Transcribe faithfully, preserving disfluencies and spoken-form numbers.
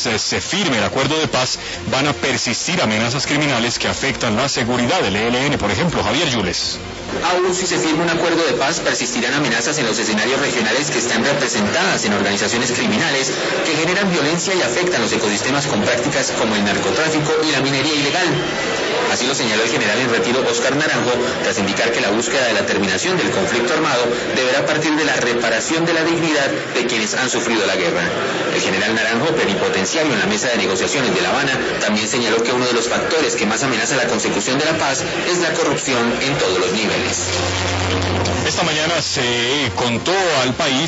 se, se firme el acuerdo de paz, van a persistir amenazas criminales que afectan la seguridad del E L N, por ejemplo. Javier Yules. Aún si se firma un acuerdo de paz, persistirán amenazas en los escenarios regionales que están representadas en organizaciones criminales que generan violencia y afectan los ecosistemas con prácticas como el narcotráfico y la minería ilegal. Así lo señaló el general en retiro Óscar Naranjo, tras indicar que la búsqueda de la terminación del conflicto armado deberá partir de la reparación de la dignidad de quienes han sufrido la guerra. El general Naranjo, plenipotenciario en la mesa de negociaciones de La Habana, también señaló que uno de los factores que más amenaza la consecución de la paz es la corrupción en todos los niveles. Esta mañana se contó al país